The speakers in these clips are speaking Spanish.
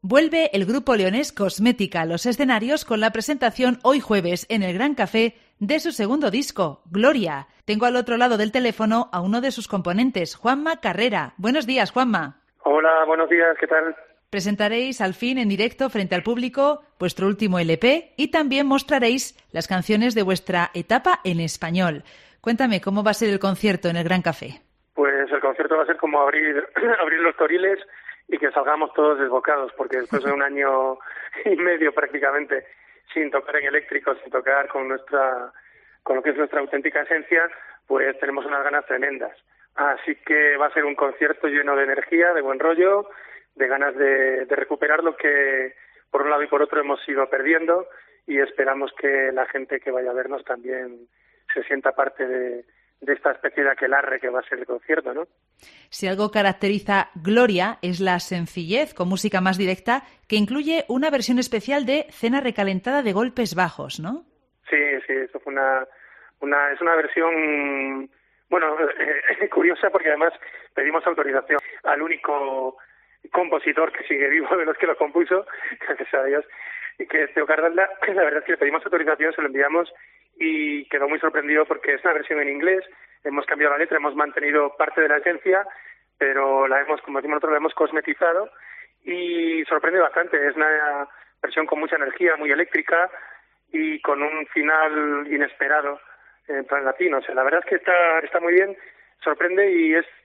Vuelve el grupo leonés Cosmética a los escenarios con la presentación hoy jueves en el Gran Café de su segundo disco, Gloria. Tengo al otro lado del teléfono a uno de sus componentes, Juanma Carrera. Buenos días, Juanma. Hola, buenos días, ¿qué tal? Presentaréis al fin en directo frente al público vuestro último LP y también mostraréis las canciones de vuestra etapa en español. Cuéntame, ¿cómo va a ser el concierto en el Gran Café? Pues el concierto va a ser como abrir los toriles y que salgamos todos desbocados, porque después de un año y medio prácticamente sin tocar en eléctrico, sin tocar con lo que es nuestra auténtica esencia, pues tenemos unas ganas tremendas. Así que va a ser un concierto lleno de energía, de buen rollo, de ganas de recuperar lo que por un lado y por otro hemos ido perdiendo, y esperamos que la gente que vaya a vernos también se sienta parte de esta especie de aquelarre que va a ser el concierto, ¿no? Si algo caracteriza Gloria es la sencillez, con música más directa, que incluye una versión especial de Cena recalentada de golpes bajos, ¿no? Sí, eso fue es una versión, bueno, curiosa, porque además pedimos autorización al único compositor que sigue vivo de los que lo compuso, gracias a Dios, y que es Teo Cardalda. La verdad es que le pedimos autorización, se lo enviamos y quedó muy sorprendido porque es una versión en inglés, hemos cambiado la letra, hemos mantenido parte de la esencia, pero la hemos, como decimos nosotros, la hemos cosmetizado y sorprende bastante. Es una versión con mucha energía, muy eléctrica y con un final inesperado en plan latino. O sea, la verdad es que está muy bien, sorprende y es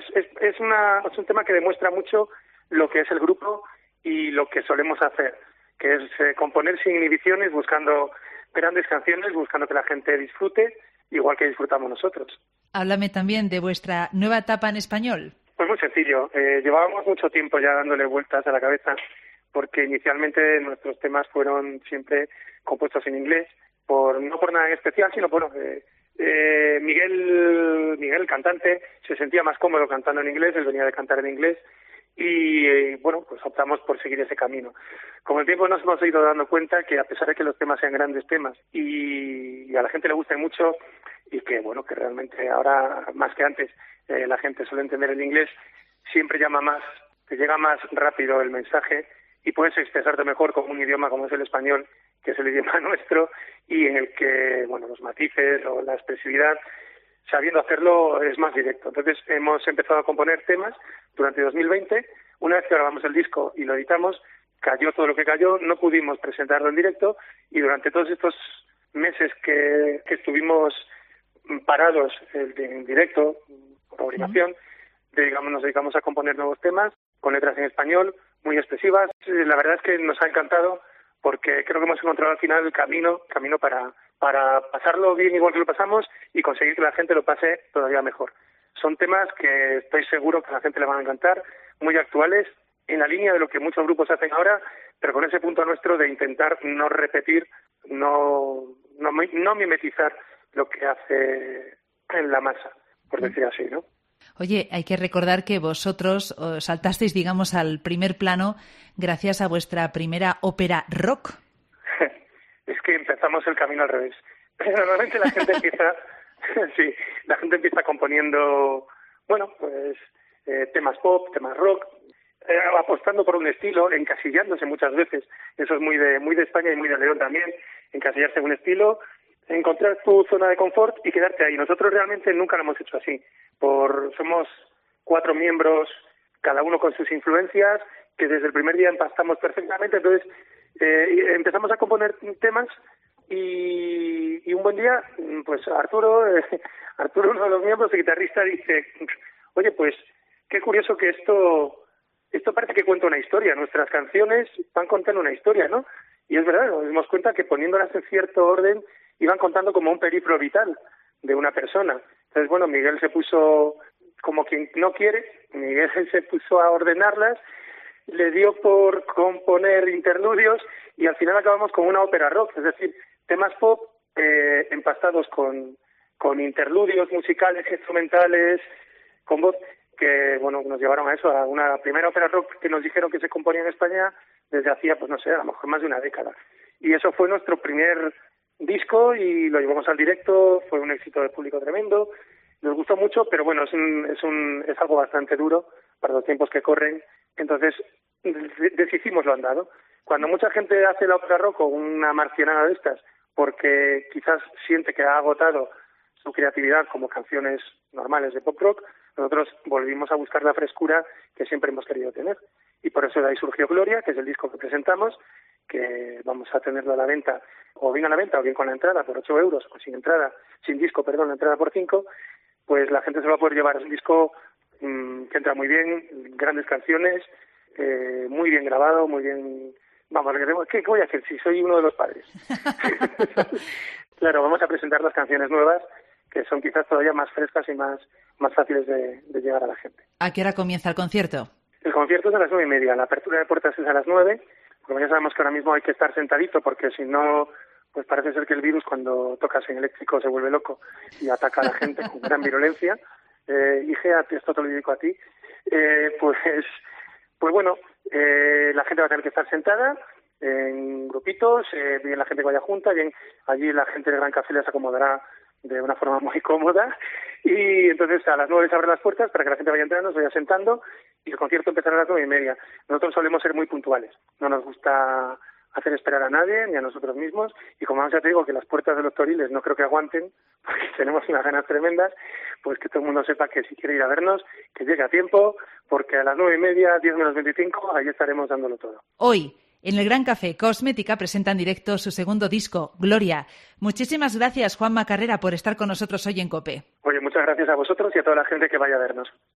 un tema que demuestra mucho lo que es el grupo y lo que solemos hacer, que es componer sin inhibiciones, buscando grandes canciones, buscando que la gente disfrute, igual que disfrutamos nosotros. Háblame también de vuestra nueva etapa en español. Pues muy sencillo. Llevábamos mucho tiempo ya dándole vueltas a la cabeza, porque inicialmente nuestros temas fueron siempre compuestos en inglés, no por nada en especial, sino por Miguel, el cantante, se sentía más cómodo cantando en inglés, él venía de cantar en inglés, y pues optamos por seguir ese camino. Con el tiempo nos hemos ido dando cuenta que, a pesar de que los temas sean grandes temas y a la gente le guste mucho, y que que realmente ahora más que antes la gente suele entender el inglés, siempre llama más, te llega más rápido el mensaje y puedes expresarte mejor con un idioma como es el español, que es el idioma nuestro, y en el que los matices o la expresividad, sabiendo hacerlo, es más directo. Entonces hemos empezado a componer temas durante 2020. Una vez que grabamos el disco y lo editamos, cayó todo lo que cayó, no pudimos presentarlo en directo, y durante todos estos meses que estuvimos parados en directo, por obligación, nos dedicamos a componer nuevos temas con letras en español muy expresivas. La verdad es que nos ha encantado, porque creo que hemos encontrado al final el camino para pasarlo bien igual que lo pasamos y conseguir que la gente lo pase todavía mejor. Son temas que estoy seguro que a la gente le van a encantar, muy actuales, en la línea de lo que muchos grupos hacen ahora, pero con ese punto nuestro de intentar no repetir, no mimetizar lo que hace en la masa, por decir así, ¿no? Oye, hay que recordar que vosotros saltasteis, digamos, al primer plano gracias a vuestra primera ópera rock. Es que empezamos el camino al revés. Normalmente la gente empieza, sí, la gente empieza componiendo, temas pop, temas rock, apostando por un estilo, encasillándose muchas veces. Eso es muy de España y muy de León también, encasillarse en un estilo, encontrar tu zona de confort y quedarte ahí. Nosotros realmente nunca lo hemos hecho así. Somos 4 miembros, cada uno con sus influencias, que desde el primer día empastamos perfectamente. Entonces empezamos a componer temas y un buen día, pues Arturo, uno de los miembros, el guitarrista, dice: oye, pues qué curioso que esto parece que cuenta una historia. Nuestras canciones van contando una historia, ¿no? Y es verdad, nos dimos cuenta que poniéndolas en cierto orden iban contando como un periplo vital de una persona. Entonces, Miguel se puso como quien no quiere, Miguel se puso a ordenarlas, le dio por componer interludios y al final acabamos con una ópera rock, es decir, temas pop empastados con interludios musicales, instrumentales, con voz, que nos llevaron a eso, a una primera ópera rock que nos dijeron que se componía en España desde hacía, a lo mejor más de una década. Y eso fue nuestro primer disco y lo llevamos al directo, fue un éxito de público tremendo, nos gustó mucho, pero es algo bastante duro, para los tiempos que corren. Entonces, deshicimos lo andado. Cuando mucha gente hace la ópera rock o una marcianada de estas, porque quizás siente que ha agotado su creatividad como canciones normales de pop rock, nosotros volvimos a buscar la frescura que siempre hemos querido tener. Y por eso de ahí surgió Gloria, que es el disco que presentamos, que vamos a tenerlo a la venta, o bien a la venta, o bien con la entrada por 8 euros, o sin disco, la entrada por 5, pues la gente se va a poder llevar. Es un disco que entra muy bien, grandes canciones, muy bien grabado, muy bien... Vamos, ¿qué voy a hacer si soy uno de los padres? Claro, vamos a presentar las canciones nuevas, que son quizás todavía más frescas y más fáciles de llegar a la gente. ¿A qué hora comienza el concierto? El concierto es a las 9:30, la apertura de puertas es a las 9, como ya sabemos que ahora mismo hay que estar sentadito, porque si no, pues parece ser que el virus cuando tocas en eléctrico se vuelve loco y ataca a la gente con gran virulencia. Igea, esto te lo dedico a ti. Pues bueno, la gente va a tener que estar sentada en grupitos, bien la gente que vaya junta, bien allí la gente de Gran Café les acomodará de una forma muy cómoda, y entonces a las 9 se abren las puertas para que la gente vaya entrando, se vaya sentando, y el concierto empezará a las 9:30. Nosotros solemos ser muy puntuales, no nos gusta hacer esperar a nadie, ni a nosotros mismos, y como ya te digo que las puertas de los Toriles no creo que aguanten, porque tenemos unas ganas tremendas, pues que todo el mundo sepa que si quiere ir a vernos, que llegue a tiempo, porque a las 9:30, 10 menos 25, ahí estaremos dándolo todo. Hoy, en el Gran Café, Cosmética presenta en directo su segundo disco, Gloria. Muchísimas gracias, Juanma Carrera, por estar con nosotros hoy en COPE. Oye, muchas gracias a vosotros y a toda la gente que vaya a vernos.